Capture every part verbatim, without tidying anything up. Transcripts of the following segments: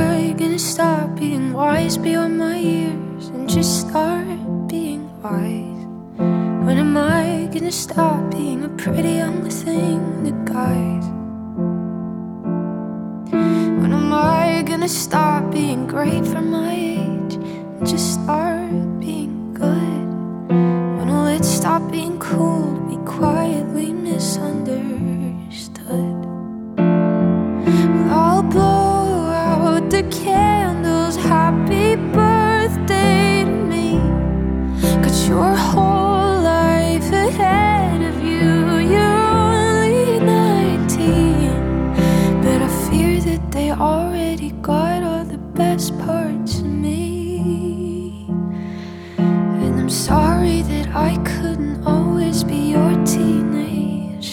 I gonna stop being wise beyond my years and just start being wise? When am I gonna stop being a pretty young thing to guys? When am I gonna stop being great for my age and just start being good? When will it stop being cool to be quietly misunderstood? Well, I'll blow out the candles, happy birthday to me. Got your whole life ahead of you, you're only nineteen. But I fear that they already got all the best parts of me. And I'm sorry that I couldn't always be your teenage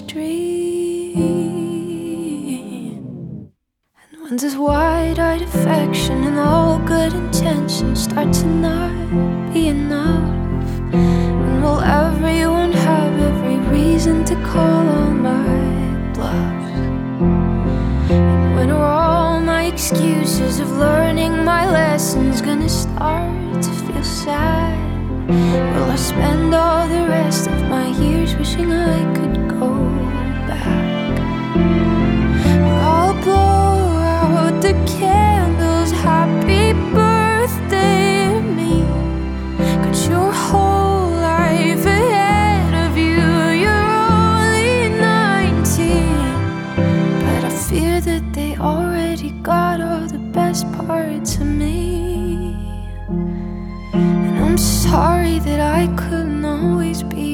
dream. And when does wide-eyed affection and all good intentions start to not be enough? When will everyone have every reason to call all my bluffs? And when are all my excuses of learning my lessons gonna start to feel sad? Will I spend all the rest of my years wishing I could go back? I'll blow out the candles, happy birthday to me. Got your whole life ahead of you, you're only nineteen. But I fear that they already got all the best parts of me. And I'm sorry that I couldn't always be